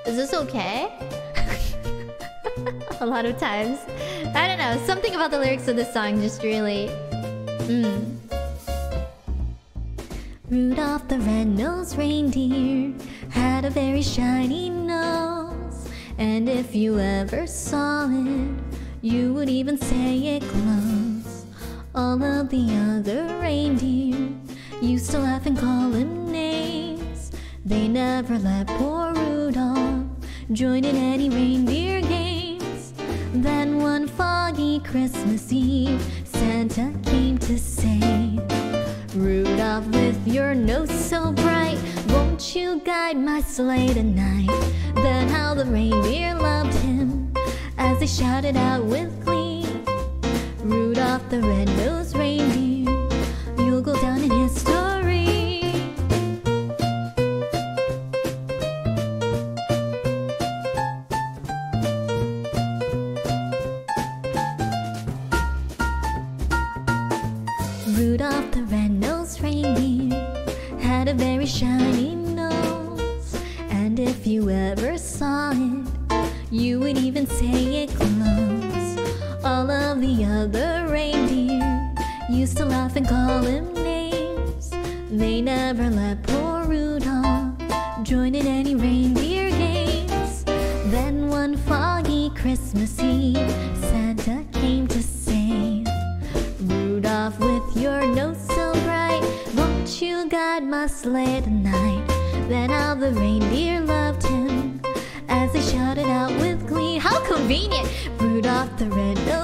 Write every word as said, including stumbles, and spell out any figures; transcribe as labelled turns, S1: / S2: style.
S1: Is this okay? A lot of times. I don't know. Something about the lyrics of this song just really... Mm. Rudolph the red-nosed reindeer had a very shiny nose, and if you ever saw it, you would even say it glows. All of the other reindeer used to laugh and call him names. They never let poor Rudolph join in any reindeer games. Then one foggy Christmas Eve, Santa came to say, Rudolph, with your nose so bright, won't you guide my sleigh tonight? Then how the reindeer loved him as they shouted out with glee, Rudolph the red-nosed reindeer, you'll go down in history. Rudolph the red-nosed reindeer had a very shiny nose, and if you ever saw it, you would even say it glows. All of the other reindeer used to laugh and call him names. They never let poor Rudolph join in any reindeer games. Then one foggy Christmas Eve, Santa came to say, Rudolph, with your nose so bright, won't you guide my sleigh tonight? Then how the reindeer loved him as they shouted out with glee. How convenient! Rudolph the red-nosed